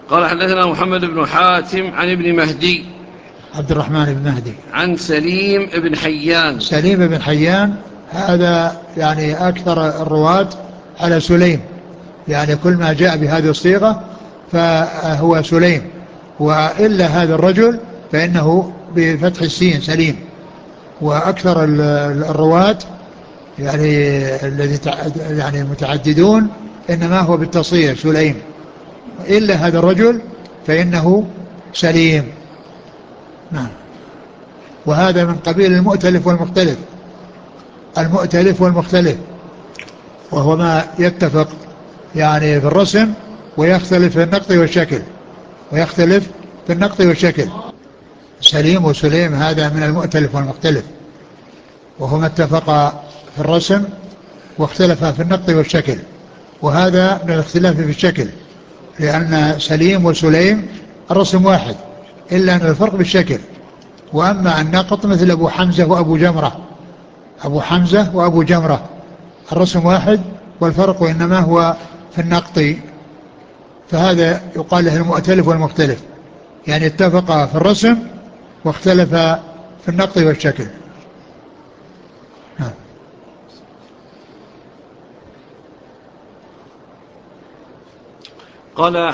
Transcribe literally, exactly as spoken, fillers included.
قال حدثنا محمد بن حاتم عن ابن مهدي عبد الرحمن بن مهدي عن سليم بن حيان. سليم بن حيان هذا يعني أكثر الرواة على سليم، يعني كل ما جاء بهذه الصيغة فهو سليم، وإلا هذا الرجل فإنه بفتح السين سليم. وأكثر الرواة يعني الذي يعني متعددون إنما هو بالتصغير سليم، إلا هذا الرجل فإنه سليم. نعم. وهذا من قبيل المؤتلف والمختلف. المؤتلف والمختلف وهو ما يتفق يعني في الرسم ويختلف في النقط والشكل، ويختلف في النقط والشكل. سليم وسليم هذا من المؤتلف والمختلف، وهما اتفقا في الرسم واختلفا في النقط والشكل، وهذا من الاختلاف في الشكل، لأن سليم وسليم الرسم واحد إلا أن الفرق بالشكل. وأما النقط مثل أبو حمزة وأبو جمرة، أبو حمزة وأبو جمرة الرسم واحد والفرق إنما هو في النقط، فهذا يقال له المؤتلف والمختلف، يعني اتفق في الرسم واختلف في النقط والشكل. قال